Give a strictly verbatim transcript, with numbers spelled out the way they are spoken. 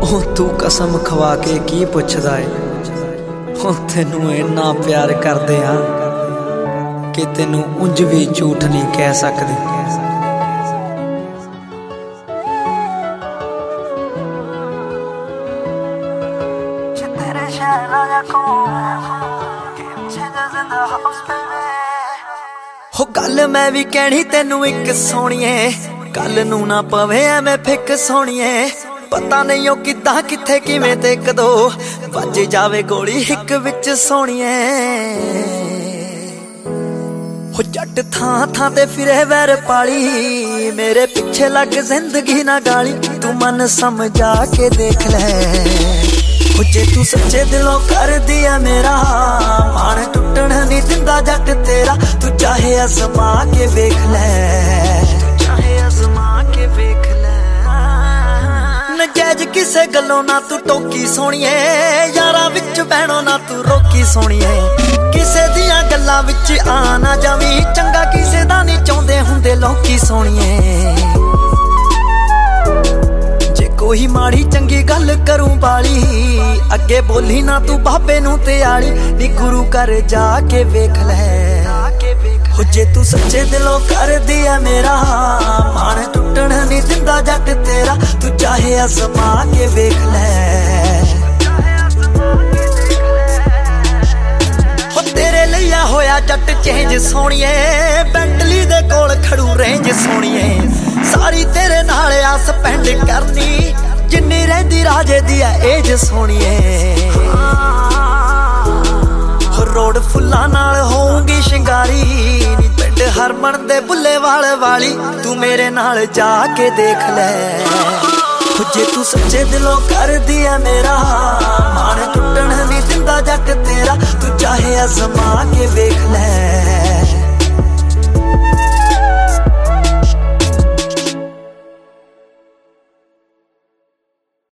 ਉਹ ਤੂੰ ਕਸਮ ਖਵਾ ਕੇ ਕੀ ਪੁੱਛਦਾ ਏ, ਉਹ ਤੈਨੂੰ ਇੰਨਾ ਪਿਆਰ ਕਰਦੇ ਆ ਕਿ ਤੈਨੂੰ ਉਂਝ ਵੀ ਝੂਠ ਨਹੀਂ ਕਹਿ ਸਕਦੇ। हो गल मैं भी कहनी तेनू एक सोहणीए, गल नू ना पवे एवें फिक सोहणीए। पता नहीं ओ किदां किथे किवें ते कदों वज जावे गोली हिक विच सोहणीए। हो जट थां थां ते फिरे वैर पाली, मेरे पिछे लग जिंदगी ना गाली। तू मन समझा के देख ले, जे तू सच्चे दिलों कर दिया मेरा, मान टुटण नहीं दिंदा जट तेरा। तू चाहे आजमा के वेख ले, चाहे आजमा के वेख ले। नजायज किसे गलों ना तू टोकी सोहणीए, यारां विच बहणों ना तू रोकी सोहणीए। किसे दियां गल्लां विच आ ना जावीं, चंगा किसे दा नहीं चाहुंदे हुंदे लोकी सोहणीए। कोई माड़ी चंगी गल करूं बाली, अगे बोली ना तू बाबे नू ते आली। नी गुरु कर जाके वेख ले, हो जे तू सच्चे दिलों कर दिया मेरा, मान टुटण नहीं दिंदा जट तेरा। तू चाहे आजमा के वेख ले, हो तेरे लिया होया जट चेंज सोहणीए। बेंटली दे कोल खड़ू रेंज सोहणीए, सारी तेरे नाल आस पेंड करनी, जिन्नी रहिंदी राजे दी एज सोहणीए। रोड फुल्लां नाल होऊंगी शिंगारी, नी पिंड हरमन दे बुले वाल वाली। तू मेरे नाल जाके देख ले, जे तू सच्चे दिलों कर दिया मेरा, मान टुटण नहीं दिंदा जट तेरा। तू चाहे आजमा के वेख